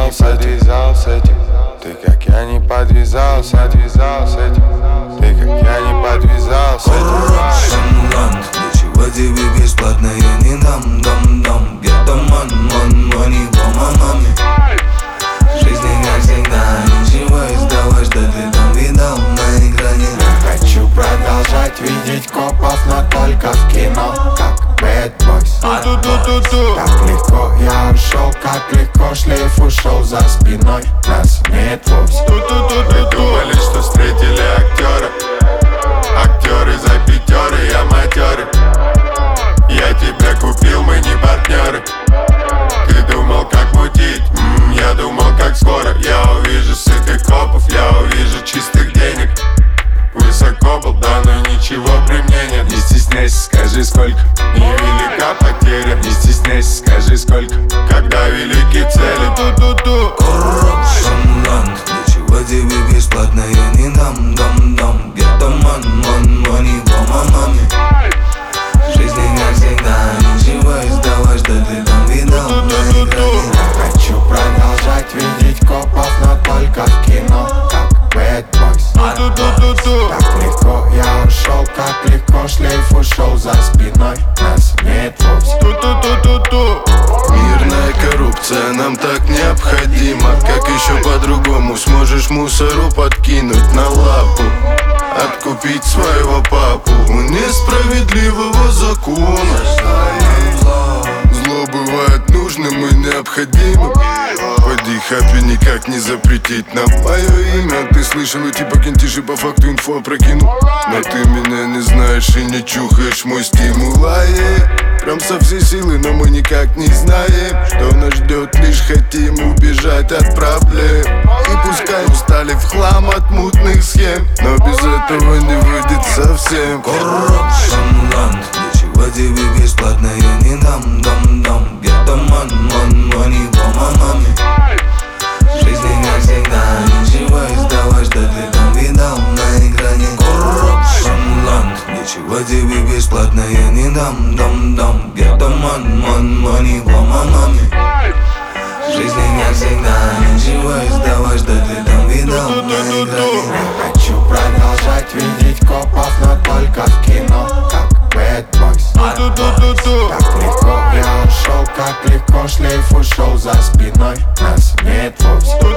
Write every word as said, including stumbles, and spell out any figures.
подвязался, отвязал с этим. Ты как я не подвязался, отвязал с этим. Ты как я не подвязался. Corruption land, ничего тебе бесплатно я не дам, дам, дам. Где-то ман, ман, мани, по маме. В жизни как всегда, ничего издавай, что ты там видал на экране. Я хочу продолжать видеть копов, но только в кино, как Bad Boys. Так легко я ушел, как легко шлейф ушел за спиной. Нас нет вовсе. Вы думали, что встретили актера? Актеры за пятеры, я матерый. Я тебя купил, мы не партнеры. Ты думал, как мутить? М-м, я думал, как скоро. Я увижу сытых копов, я увижу чистых денег. Высоко был, да, но ничего при мне нет. Не стесняйся, скажи сколько. Невелика потеря. Не стесняйся, скажи сколько. Когда велики цели. Corruption land, ничего тебе бесплатно я не дам, дам, дам. Где-то ман, ман, мани, по маме. В жизни как всегда, ничего издавай, что ты там видал на экране. Я хочу продолжать видеть копов, но только в кино, как Bad Boys. Так легко я ушел, как легко шлейф ушел за спиной. Нас нет вовсе. Мирная коррупция нам так необходима. Как еще по-другому сможешь мусору подкинуть на лапу? Откупить своего папу у несправедливого закона. Зло бывает нужным и необходимым. Поди хаппи никак не запретить нам мое имя. Ты слышал эти пакентиши, по факту инфо прокинул. Но ты меня не знаешь и не чухаешь мой стимул. А я прям со всей силы, но мы никак не знаем, что нас ждет, лишь хотим убежать от проблем. И пускай устали в хлам от мутных схем, но без этого не выйдет совсем. Corruption land, ничего тебе бесплатно я не дам, дам, дам. Где-то ман, ман, мани, по маме. В жизни как всегда, ничего издавай, что ты там видал на экране. Corruption land, ничего тебе бесплатно я не дам, дам, дам. Где-то ман, ман, мани, по маме. В жизни как всегда, ничего издавай, что ты там видал на экране. Я хочу продолжать видеть копов, но только в кино, как Bad Boys. Так легко я ушел, как легко шлейф ушел за спиной. Нас нет вовсе.